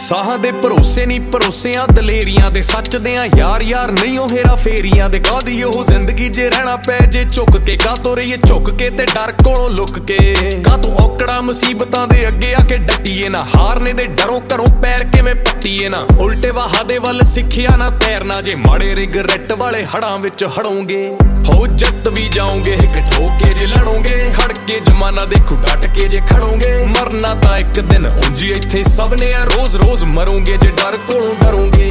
ਸਾਹਾਂ ਦੇ ਭਰੋਸੇ ਨਹੀਂ ਭਰੋਸਿਆਂ ਦਲੇਰੀਆਂ ਦੇ, ਸੱਚ ਦਿਆਂ ਯਾਰ ਯਾਰ ਨਹੀਂ ਉਹ ਹੇਰਾ ਫੇਰੀਆਂ ਦੇ। ਕਾਹਦੀ ਉਹ ਜ਼ਿੰਦਗੀ ਜੇ ਰਹਿਣਾ ਪੈ ਜੇ ਝੁੱਕ ਕੇ, ਕਾਹਤੋਂ ਰਹੀਏ ਝੁੱਕ ਕੇ ਤੇ ਡਰ ਕੋਲੋਂ ਲੁੱਕ ਕੇ। ਕਾਹਤੋਂ ਔਕੜਾਂ ਮੁਸੀਬਤਾਂ ਦੇ ਅੱਗੇ ਆ ਕੇ ਡਟੀਏ ਨਾ, ਹਾਰਨੇ ਦੇ ਡਰੋਂ ਘਰੋਂ ਪੈਰ ਕਿਵੇਂ ਪੱਟੀਏ ਨਾ। ਉਲਟੇ ਵਾਹਾਂ ਦੇ ਵੱਲ ਸਿੱਖਿਆ ਨਾ ਤੈਰਨਾ, ਜੇ ਮਾੜੇ ਰਿਗਰੈਟ ਵਾਲੇ ਹੜਾਂ ਵਿੱਚ ਹੜੋਂਗੇ। ਹੋ ਜਿੱਤ ਵੀ ਜਾਓਗੇ ਇੱਕ ਠੋਕੇ ਜੇ ਲੜੋਗੇ, ਖੜ ਕੇ ਜ਼ਮਾਨਾ ਦੇਖੋ ਡਟ ਕੇ ਜੇ ਖੜੋਗੇ। ਮਰਨਾ ਤਾਂ ਇੱਕ ਦਿਨ ਉਂਝ ਇੱਥੇ ਸਭ ਨੇ ਆ, ਰੋਜ਼ ਰੋਜ਼ ਮਰੋਂਗੇ ਜੇ ਡਰ ਕੋਲੋਂ ਡਰੋਂਗੇ।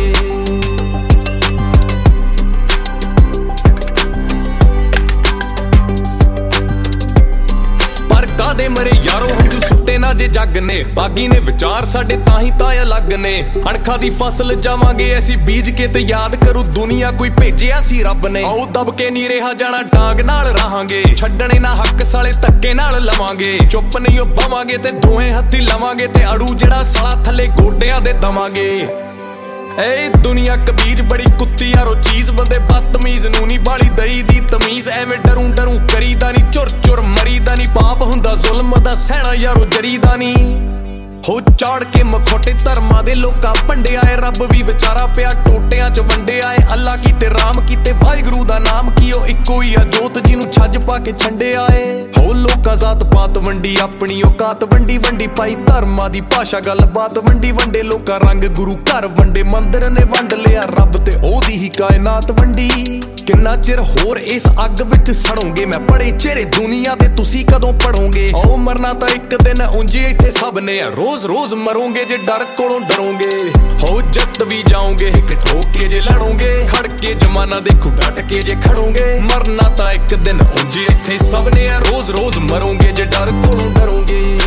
ਕਾਦੇ ਮਰੇ ਯਾਰੋ ਹੰਝੂ ਸੁੱਟੇ ਨਾ ਜੇ ਜੱਗ ਨੇ, ਬਾਗੀ ਨੇ ਵਿਚਾਰ ਸਾਡੇ ਤਾਂ ਹੀ ਤਾਂ ਅਲੱਗ ਨੇ। ਅਣਖਾਂ ਦੀ ਫਸਲ ਜਾਵਾਂਗੇ ਐਸੀ ਬੀਜ ਕੇ, ਤੇ ਯਾਦ ਕਰੂ ਦੁਨੀਆ ਕੋਈ ਭੇਜਿਆ ਸੀ ਰੱਬ ਨੇ। ਆਓ ਦਬ ਕੇ ਨਹੀਂ ਰਿਹਾ ਜਾਣਾ ਡਾਂਗ ਨਾਲ ਰਹਾਂਗੇ, ਛੱਡਣੇ ਨਾ ਹੱਕ ਸਾਲੇ ਧੱਕੇ ਨਾਲ ਲਵਾਂਗੇ। ਚੁੱਪ ਨਹੀਂ ਉਹ ਪਾਵਾਂਗੇ ਤੇ ਦੋਹੇ ਹੱਥੀ ਲਵਾਂਗੇ, ਤੇ ਅੜੂ ਜਿਹੜਾ ਸਾਲਾ ਥੱਲੇ ਗੋਡਿਆਂ ਦੇ ਦਵਾਂਗੇ। ਏ ਦੁਨੀਆ ਕਬੀਰ ਬੜੀ ਕੁੱਤੀ ਯਾਰੋ ਚੀਜ਼, ਬੰਦੇ ਬਦਤਮੀਜ਼ ਨੂੰ ਨਹੀਂ ਬਾਲੀ ਦਈ ਦੀ ਤਮੀਜ਼। ਐਵੇਂ ਡਰੂ ਡਰੂ ਕਰੀਦਾ ਨਹੀਂ, ਚੁਰ ਚੁਰ ਮਰੀਦਾ ਨਹੀਂ, ਪਾਪ ਹੁੰਦਾ ਜ਼ੁਲਮ ਦਾ ਸਹਿਣਾ ਯਾਰੋ ਜਰੀਦਾ ਨਹੀਂ। ਹੋ ਚਾੜ ਕੇ ਮਖੌਟੇ ਧਰਮਾਂ ਦੇ ਲੋਕਾਂ ਭੰਡਿਆ ਏ, ਰੱਬ ਵੀ ਵਿਚਾਰਾ ਪਿਆ ਟੋਟਿਆਂ ਚ ਵੰਡਿਆ ਏ। ਅੱਲਾ ਕੀਤੇ ਰਾਮ ਕੀਤੇ ਵਾਹਿਗੁਰੂ ਦਾ ਨਾਮ ਕੀ, ਉਹ ਇੱਕੋ ਹੀ ਆ ਜੋਤ ਜਿਹਨੂੰ ਛੱਜ ਪਾ ਕੇ ਛੰਡਿਆ ਏ। ਹੋ ਲੋਕਾਂ ਜ਼ਾਤ ਪਾਤ ਵੰਡੀ, ਆਪਣੀ ਔਕਾਤ ਵੰਡੀ ਵੰਡੀ ਪਾਈ, ਧਰਮਾਂ ਦੀ ਭਾਸ਼ਾ ਗੱਲਬਾਤ ਵੰਡੀ ਵੰਡੇ। ਲੋਕਾਂ ਰੰਗ ਗੁਰੂ ਘਰ ਵੰਡੇ, ਮੰਦਿਰ ਨੇ ਵੰਡ ਲਿਆ ਰੱਬ ਤੇ ਉਹਦੀ ਹੀ ਕਾਇਨਾਤ ਵੰਡੀ। ਕਿੰਨਾ ਚਿਰ ਹੋਰ ਇਸ ਅੱਗ ਵਿੱਚ ਸੜੋਂਗੇ, ਮੈਂ ਪੜੇ ਚਿਹਰੇ ਦੁਨੀਆ ਦੇ ਤੁਸੀਂ ਕਦੋਂ ਪੜੋਂਗੇ। ਆਓ ਮਰਨਾ ਤਾਂ ਇੱਕ ਦਿਨ ਉਂਝ ਇੱਥੇ ਸਭ ਨੇ ਆ, ਰੋਜ਼ ਰੋਜ਼ ਮਰੋਂਗੇ ਜੇ ਡਰ ਕੋਲੋਂ ਡਰੋਂਗੇ। ਹੋ ਜਿੱਤ ਵੀ ਜਾਓਗੇ ਇੱਕ ਠੋਕੇ ਜੇ ਲੜੋਗੇ, ਖੜ ਕੇ ਜ਼ਮਾਨਾ ਦੇਖੋ ਡਟ ਕੇ ਜੇ ਖੜੋਗੇ। ਮਰਨਾ ਤਾਂ ਇੱਕ ਦਿਨ ਉਂਝ ਇੱਥੇ ਸਭ ਨੇ ਆ, ਰੋਜ਼ ਰੋਜ਼ ਮਰੋਂਗੇ ਜੇ ਡਰ ਕੋਲੋਂ ਡਰੋਂਗੇ।